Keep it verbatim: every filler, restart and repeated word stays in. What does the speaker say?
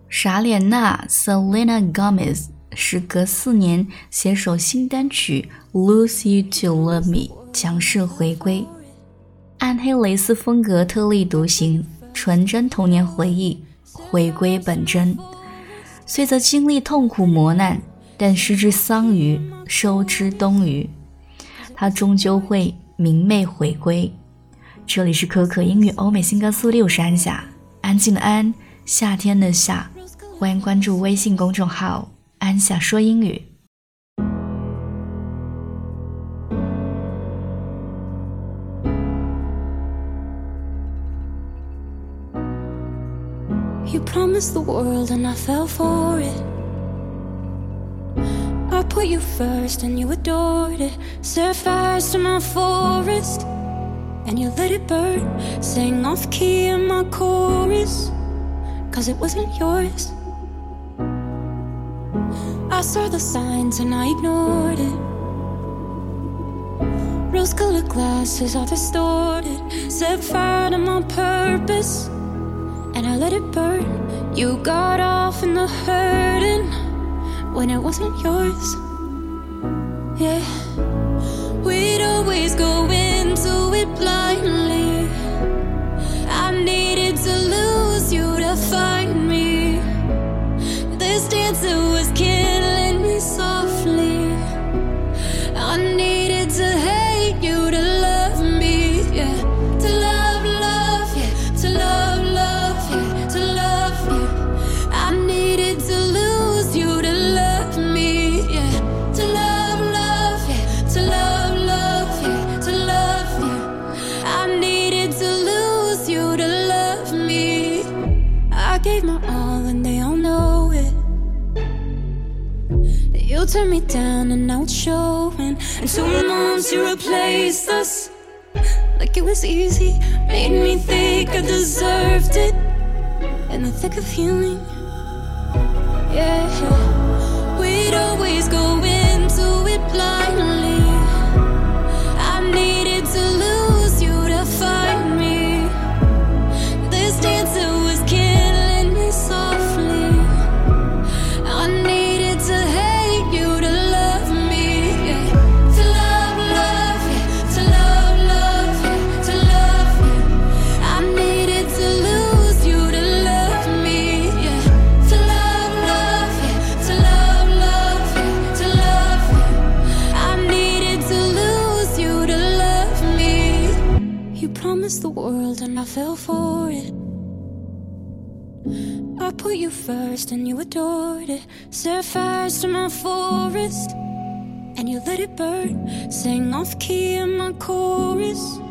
傻脸娜 Selena Gomez 时隔四年携手新单曲 Lose You to Love Me 强势回归，暗黑蕾丝风格特立独行，纯真童年回忆，回归本真。虽则经历痛苦磨难，但失之桑榆，收之冬榆，他终究会明媚回归。这里是可可英语欧美新歌速递，我是安夏，安静的安，夏天的夏，欢迎关注微信公众号安夏说英语。 You promised the world and I fell for it. I put you first and you adored it. Set fires to my forest and you let it burn. Sang off key in my chorus, cause it wasn't yours. I saw the signs and I ignored it. Rose-colored glasses are distorted. Set fire to my purpose and I let it burn. You got off in the hurting when it wasn't yours. Yeah, we'd always go into it blindly. I needed to lose you to find me. This dancer was killing me softly. I needed to hate you to love me. Yeah, to love, love, yeah, to love, love, yeah, to love you. I needed to lose you to love me. Yeah, to love, love, yeah, to love, love, yeah, to love you. I needed to lose you to love me. I gave my all and they all know it. You turned me down and now it's showing. And two months you replaced us like it was easy. Made me think I deserved it in the thick of healing. Yeah, we'd always go into it blindly. I needed to lose you to find me. This dancer was killing me softly. I needed to hate you to love me. Yeah, to love, love, yeah, to love, love, yeah, to love you. I needed to lose you to love me. Yeah, to love, love, yeah, to love, love, yeah, to love you. I needed to lose you to love me. You promised the world and I fell for it. I put you first and you adored it. Set fires to my forest and you let it burn. Sang off key in my chorus,